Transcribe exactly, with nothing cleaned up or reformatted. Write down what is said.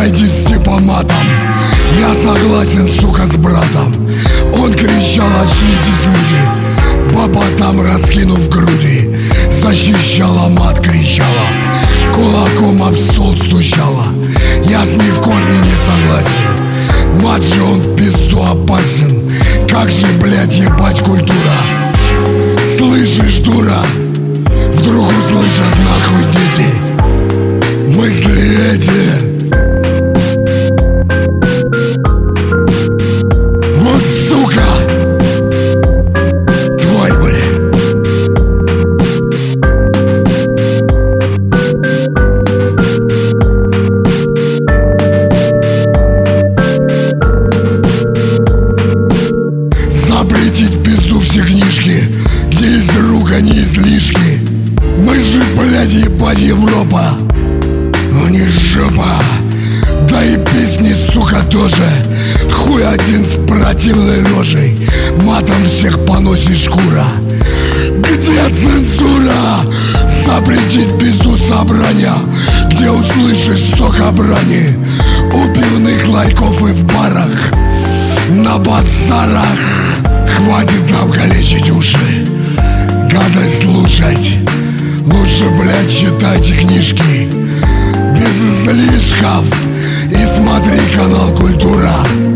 Разойдись все по матам. Я согласен, сука, с братом. Он кричал: очнитесь, люди. Баба там, раскинув груди, защищала, мат кричала, кулаком об стол стучала. Я с ней в корне не согласен. Мат же он в пизду опасен. Как же, блядь, ебать культура. Слышишь, дура? Вдруг услышат нахуй дети мысли эти. Вот сука, тварь, блядь. Запретить пизду все книжки, где есть ругань и излишки. Мы же, блядь, ебать, Европа, но не жопа. Да и песни, сука, тоже. Хуй один с противной рожей, матом всех поносит шкура. Где цензура? Запретить пизду собрания, где услышишь сока брани у пивных ларьков и в барах, на базарах. Хватит нам калечить уши, гадость слушать. Лучше, блядь, читайте книжки без излишков и смотри канал Культура.